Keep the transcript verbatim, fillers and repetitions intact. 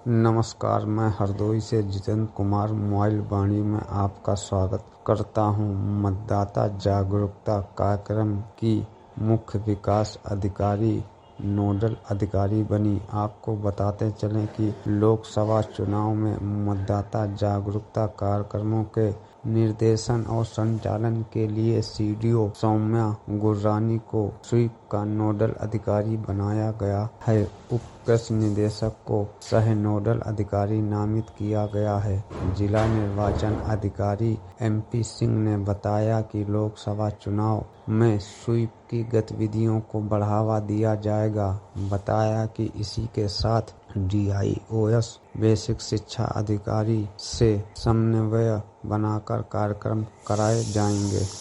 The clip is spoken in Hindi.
नमस्कार, मैं हरदोई से जितेंद्र कुमार मोबाइल वाणी में आपका स्वागत करता हूं। मतदाता जागरूकता कार्यक्रम की मुख्य विकास अधिकारी नोडल अधिकारी बनी। आपको बताते चलें कि लोकसभा चुनाव में मतदाता जागरूकता कार्यक्रमों के निर्देशन और संचालन के लिए सीडीओ सौम्या गुर्रानी को स्वीप का नोडल अधिकारी बनाया गया है। उप कृषि निदेशक को सह नोडल अधिकारी नामित किया गया है। जिला निर्वाचन अधिकारी एमपी सिंह ने बताया कि लोकसभा चुनाव में स्वीप की गतिविधियों को बढ़ावा दिया जाएगा। बताया कि इसी के साथ डीआईओएस बेसिक शिक्षा अधिकारी से समन्वय बनाकर कार्यक्रम कराए जाएंगे।